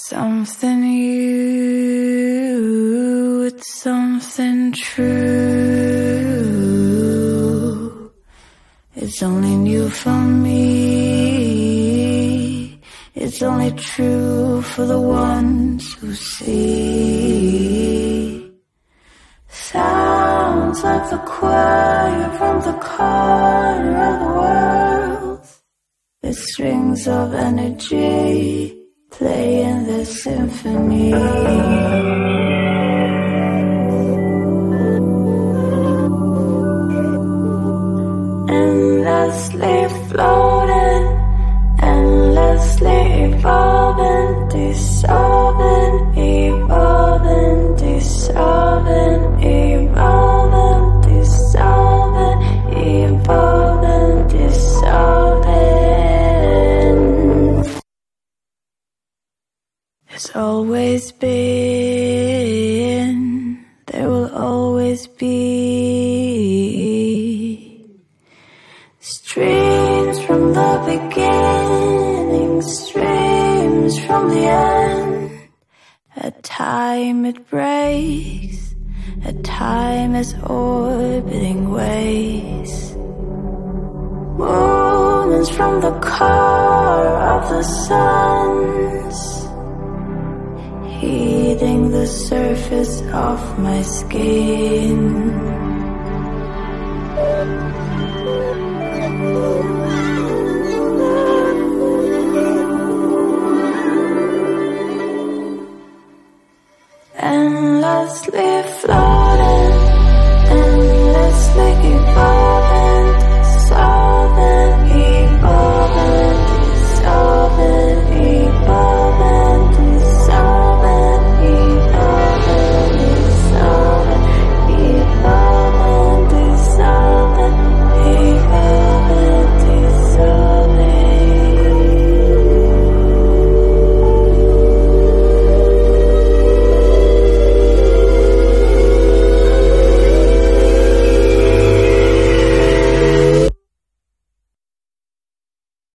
Something you, it's something true. It's only new for me. It's only true for the ones who see. Sounds like the choir from the corner of the world. The strings of energy playing the symphony. Endlessly floating, endlessly evolving, dissolving, evolving, dissolving, evolving, dissolving, evolving, dissolving. There's always been, there will always be streams from the beginning, streams from the end. At time it breaks, at time it's orbiting ways. Movements from the core of the suns, heating the surface of my skin. Endlessly fly.